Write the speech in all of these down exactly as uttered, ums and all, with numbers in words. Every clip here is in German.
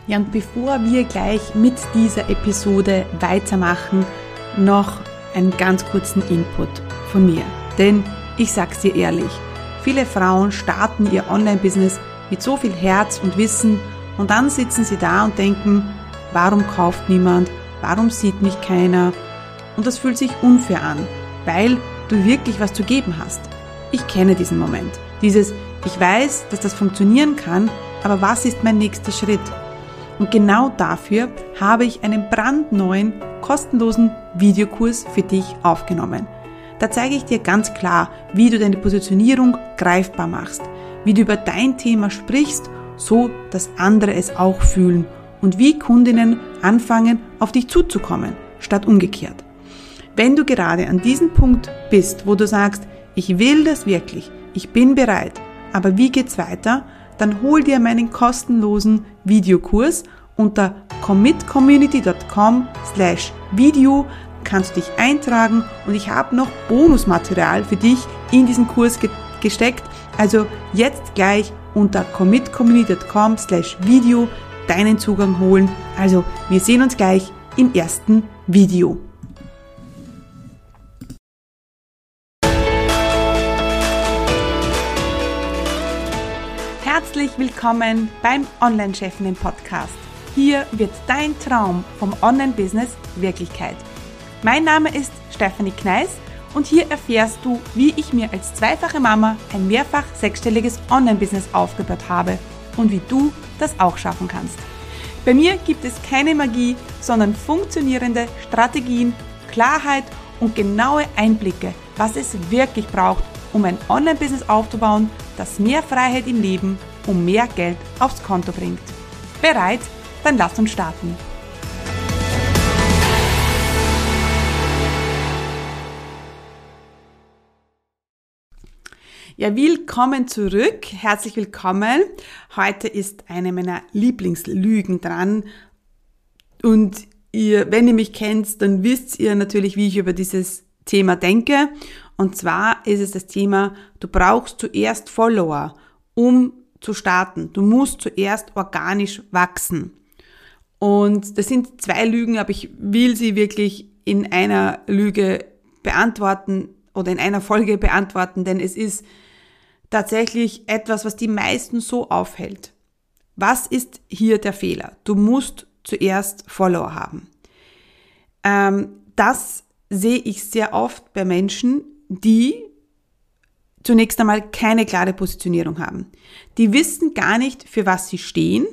Ja, und bevor wir gleich mit dieser Episode weitermachen, noch einen ganz kurzen Input von mir. Denn ich sag's dir ehrlich, viele Frauen starten ihr Online-Business mit so viel Herz und Wissen und dann sitzen sie da und denken, warum kauft niemand, warum sieht mich keiner? Und das fühlt sich unfair an, weil du wirklich was zu geben hast. Ich kenne diesen Moment. Dieses, ich weiß, dass das funktionieren kann, aber was ist mein nächster Schritt? Und genau dafür habe ich einen brandneuen, kostenlosen Videokurs für dich aufgenommen. Da zeige ich dir ganz klar, wie du deine Positionierung greifbar machst, wie du über dein Thema sprichst, so dass andere es auch fühlen und wie Kundinnen anfangen, auf dich zuzukommen, statt umgekehrt. Wenn du gerade an diesem Punkt bist, wo du sagst, ich will das wirklich, ich bin bereit, aber wie geht's weiter? Dann hol dir meinen kostenlosen Videokurs unter commitcommunity.com slash video, kannst dich eintragen und ich habe noch Bonusmaterial für dich in diesen Kurs ge- gesteckt. Also jetzt gleich unter commitcommunity.com slash video deinen Zugang holen. Also wir sehen uns gleich im ersten Video. Herzlich willkommen beim Online-Chefinnen-Podcast. Hier wird dein Traum vom Online-Business Wirklichkeit. Mein Name ist Stefanie Kneis und hier erfährst du, wie ich mir als zweifache Mama ein mehrfach sechsstelliges Online-Business aufgebaut habe und wie du das auch schaffen kannst. Bei mir gibt es keine Magie, sondern funktionierende Strategien, Klarheit und genaue Einblicke, was es wirklich braucht, um ein Online-Business aufzubauen, das mehr Freiheit im Leben und mehr Geld aufs Konto bringt. Bereit? Dann lass uns starten. Ja, willkommen zurück. Herzlich willkommen. Heute ist eine meiner Lieblingslügen dran. Und ihr, wenn ihr mich kennt, dann wisst ihr natürlich, wie ich über dieses Thema denke. Und zwar ist es das Thema, du brauchst zuerst Follower, um zu starten. Du musst zuerst organisch wachsen. Und das sind zwei Lügen, aber ich will sie wirklich in einer Lüge beantworten oder in einer Folge beantworten, denn es ist tatsächlich etwas, was die meisten so aufhält. Was ist hier der Fehler? Du musst zuerst Follower haben. Ähm, das sehe ich sehr oft bei Menschen, die zunächst einmal keine klare Positionierung haben. Die wissen gar nicht, für was sie stehen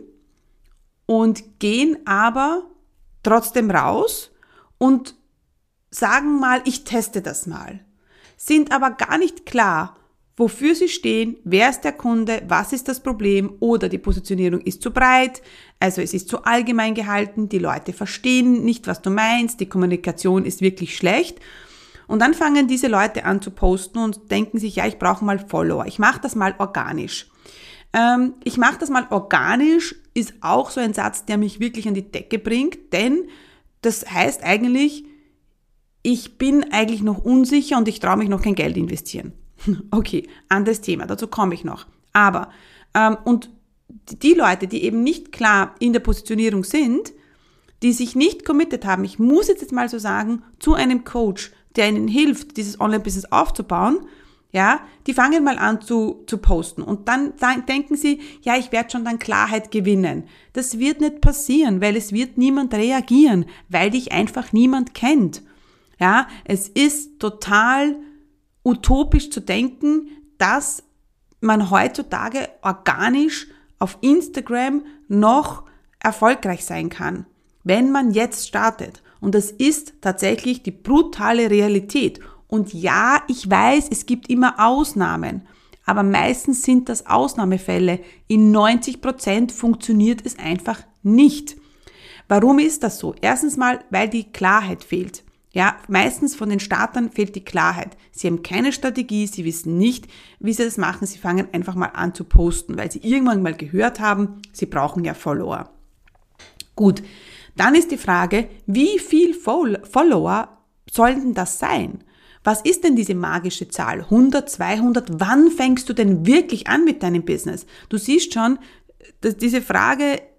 und gehen aber trotzdem raus und sagen mal, ich teste das mal. Sind aber gar nicht klar, wofür sie stehen, wer ist der Kunde, was ist das Problem oder die Positionierung ist zu breit, also es ist zu allgemein gehalten, die Leute verstehen nicht, was du meinst, die Kommunikation ist wirklich schlecht. Und dann fangen diese Leute an zu posten und denken sich, ja, ich brauche mal Follower, ich mache das mal organisch. Ähm, ich mache das mal organisch ist auch so ein Satz, der mich wirklich an die Decke bringt, denn das heißt eigentlich, ich bin eigentlich noch unsicher und ich traue mich noch kein Geld investieren. Okay, anderes Thema, dazu komme ich noch. Aber, ähm, und die Leute, die eben nicht klar in der Positionierung sind, die sich nicht committed haben, ich muss jetzt mal so sagen, zu einem Coach, der ihnen hilft, dieses Online-Business aufzubauen, ja, die fangen mal an zu, zu posten und dann denken sie, ja, ich werde schon dann Klarheit gewinnen. Das wird nicht passieren, weil es wird niemand reagieren, weil dich einfach niemand kennt. Ja, es ist total utopisch zu denken, dass man heutzutage organisch auf Instagram noch erfolgreich sein kann, wenn man jetzt startet. Und das ist tatsächlich die brutale Realität. Und ja, ich weiß, es gibt immer Ausnahmen, aber meistens sind das Ausnahmefälle. In neunzig Prozent funktioniert es einfach nicht. Warum ist das so? Erstens mal, weil die Klarheit fehlt. Ja, meistens von den Startern fehlt die Klarheit. Sie haben keine Strategie, sie wissen nicht, wie sie das machen. Sie fangen einfach mal an zu posten, weil sie irgendwann mal gehört haben, sie brauchen ja Follower. Gut, dann ist die Frage, wie viel Follower sollten das sein? Was ist denn diese magische Zahl? hundert, zweihundert? Wann fängst du denn wirklich an mit deinem Business? Du siehst schon, dass diese Frage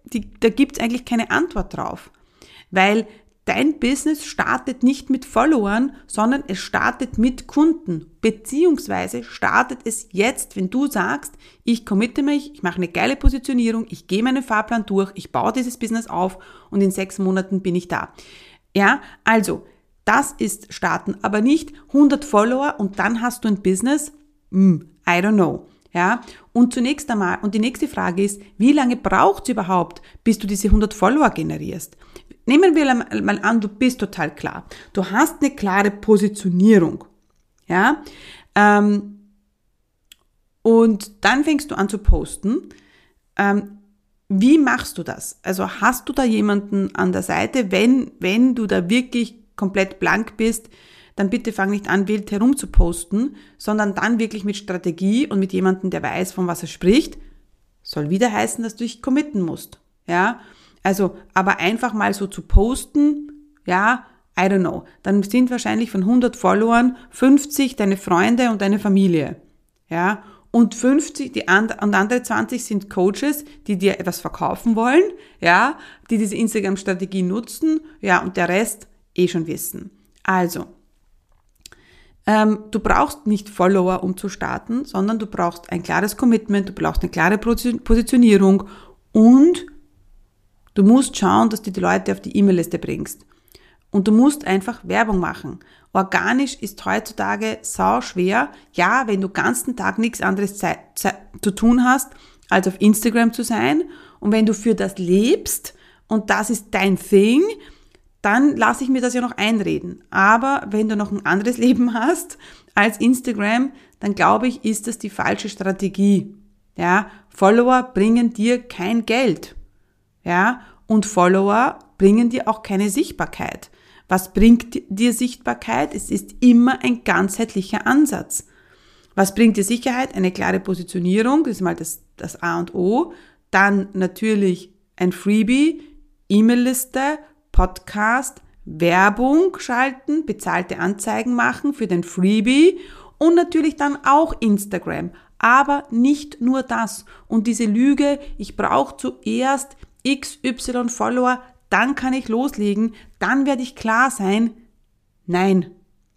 die, da gibt's eigentlich keine Antwort drauf, weil dein Business startet nicht mit Followern, sondern es startet mit Kunden, beziehungsweise startet es jetzt, wenn du sagst, ich committe mich, ich mache eine geile Positionierung, ich gehe meinen Fahrplan durch, ich baue dieses Business auf und in sechs Monaten bin ich da. Ja, also, das ist starten, aber nicht hundert Follower und dann hast du ein Business, mm, I don't know. Ja, und zunächst einmal, und die nächste Frage ist, wie lange braucht es überhaupt, bis du diese hundert Follower generierst? Nehmen wir mal an, du bist total klar. Du hast eine klare Positionierung. Ja, ähm, und dann fängst du an zu posten. Ähm, wie machst du das? Also hast du da jemanden an der Seite, wenn, wenn du da wirklich komplett blank bist, dann bitte fang nicht an, wild herum zu posten, sondern dann wirklich mit Strategie und mit jemandem, der weiß, von was er spricht. Soll wieder heißen, dass du dich committen musst. Ja, also, aber einfach mal so zu posten, ja, I don't know. Dann sind wahrscheinlich von hundert Followern fünfzig deine Freunde und deine Familie. Ja, und fünfzig, die and, und andere zwanzig sind Coaches, die dir etwas verkaufen wollen, ja, die diese Instagram-Strategie nutzen, ja, und der Rest eh schon wissen. Also, Ähm, du brauchst nicht Follower, um zu starten, sondern du brauchst ein klares Commitment, du brauchst eine klare Positionierung und du musst schauen, dass du die Leute auf die E-Mail-Liste bringst. Und du musst einfach Werbung machen. Organisch ist heutzutage sau schwer. Ja, wenn du den ganzen Tag nichts anderes zu tun hast, als auf Instagram zu sein. Und wenn du für das lebst und das ist dein Thing, dann lasse ich mir das ja noch einreden. Aber wenn du noch ein anderes Leben hast als Instagram, dann glaube ich, ist das die falsche Strategie. Ja, Follower bringen dir kein Geld. Ja, und Follower bringen dir auch keine Sichtbarkeit. Was bringt dir Sichtbarkeit? Es ist immer ein ganzheitlicher Ansatz. Was bringt dir Sicherheit? Eine klare Positionierung, das ist mal das, das A und O. Dann natürlich ein Freebie, E-Mail-Liste, Podcast, Werbung schalten, bezahlte Anzeigen machen für den Freebie und natürlich dann auch Instagram. Aber nicht nur das. Und diese Lüge, ich brauche zuerst X Y Follower, dann kann ich loslegen, dann werde ich klar sein. Nein,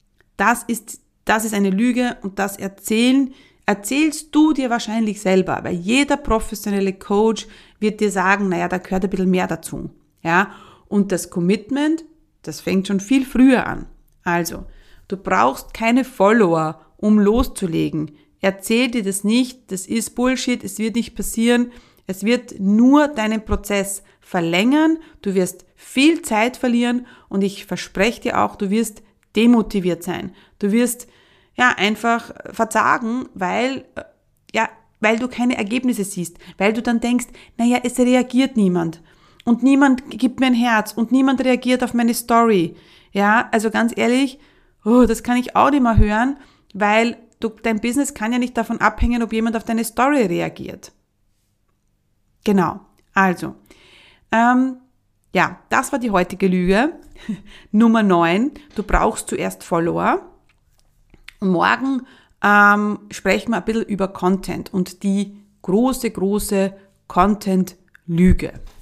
das ist, das ist eine Lüge und das erzählen, erzählst du dir wahrscheinlich selber, weil jeder professionelle Coach wird dir sagen, naja, da gehört ein bisschen mehr dazu. Ja, und das Commitment, das fängt schon viel früher an. Also, du brauchst keine Follower, um loszulegen. Erzähl dir das nicht, das ist Bullshit, es wird nicht passieren. Es wird nur deinen Prozess verlängern, du wirst viel Zeit verlieren und ich verspreche dir auch, du wirst demotiviert sein. Du wirst ja einfach verzagen, weil, ja, weil du keine Ergebnisse siehst, weil du dann denkst, naja, es reagiert niemand. Und niemand gibt mir ein Herz und niemand reagiert auf meine Story. Ja, also ganz ehrlich, oh, das kann ich auch nicht mehr hören, weil du, dein Business kann ja nicht davon abhängen, ob jemand auf deine Story reagiert. Genau, also, ähm, ja, das war die heutige Lüge. Nummer neun, du brauchst zuerst Follower. Und morgen ähm, sprechen wir ein bisschen über Content und die große, große Content-Lüge.